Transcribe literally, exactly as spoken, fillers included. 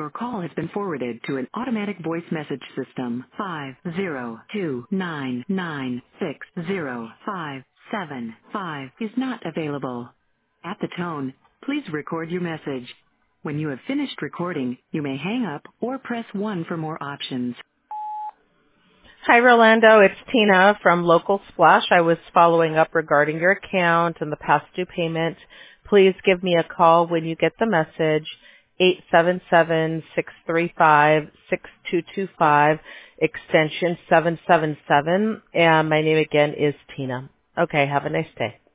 Your call has been forwarded to an automatic voice message system. five zero two nine nine six zero five seven five is not available. At the tone, please record your message. When you have finished recording, you may hang up or press one for more options. Hi, Rolando. It's Tina from Local Splash. I was following up regarding your account and the past due payment. Please give me a call when you get the message, eight seven seven, six three five, six two two five, extension seven seven seven. And my name again is Tina. Okay, have a nice day.